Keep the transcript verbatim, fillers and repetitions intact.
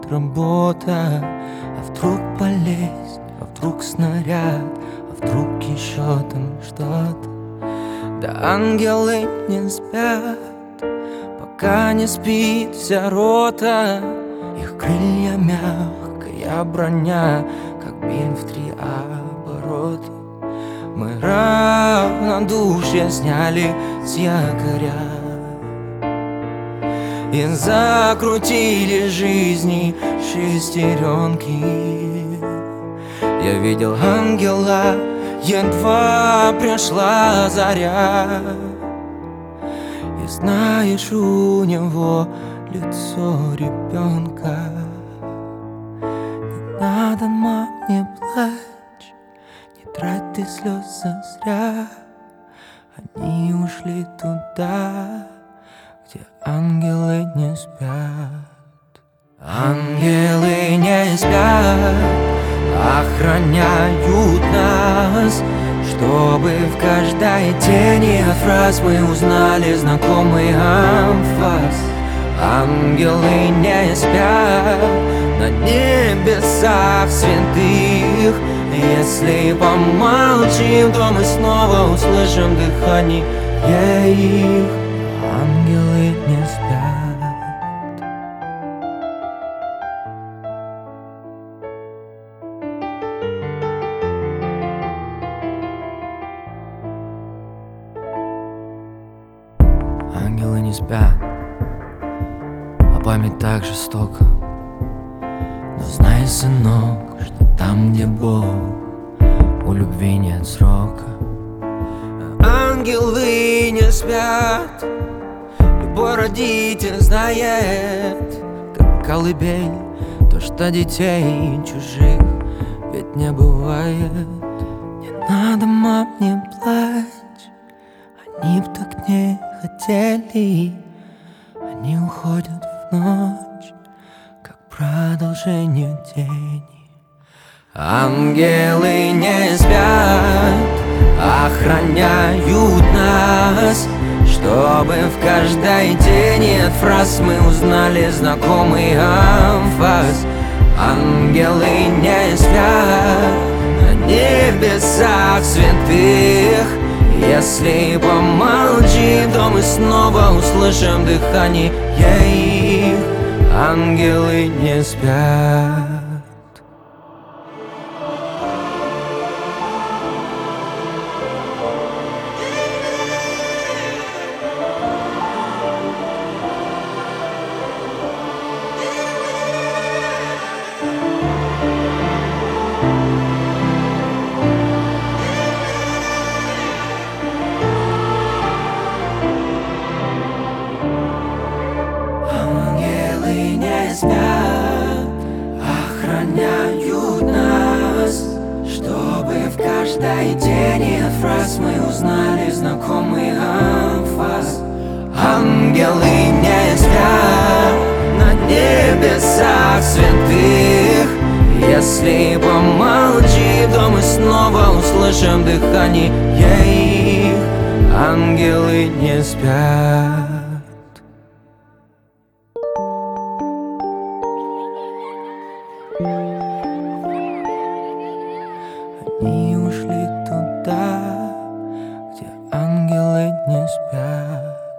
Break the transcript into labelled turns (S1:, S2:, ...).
S1: работа. А вдруг болезнь, а вдруг снаряд, а вдруг еще там что-то. Да ангелы не спят, пока не спит вся рота. Их крылья мягкая броня, как бим в три оборота. Мы равнодушие сняли с якоря и закрутили жизни шестеренки. Я видел ангела, едва пришла заря. И знаешь, у него лицо ребенка. Не надо, мам, не плачь, не трать ты слезы зря. Они ушли туда, где ангелы не спят. Ангелы не спят, охраняют нас, чтобы в каждой тени от фраз мы узнали знакомый анфас. Ангелы не спят на небесах святых. Если помолчим, то мы снова услышим дыхание их. Ангелы не спят. Ангелы не спят, а память так жестока. Но знай, сынок, что там, где Бог, у любви нет срока. Ангелы не спят, любой родитель знает, как колыбель, то, что детей чужих ведь не бывает. Не надо, мам, не плачь, они б так не хотели. Они уходят в ночь, как продолжение тени. Ангелы не спят, охраняют нас, чтобы в каждой тени от фраз мы узнали знакомый анфас. Ангелы не спят на небесах святых. Если помолчим, то мы снова услышим дыхание их. Ангелы не спят. Спят, охраняют нас, чтобы в каждой тени от фраз мы узнали знакомый анфас. Ангелы не спят на небесах святых. Если помолчим, то мы снова услышим дыхание их. Ангелы не спят. Они ушли туда, где ангелы не спят.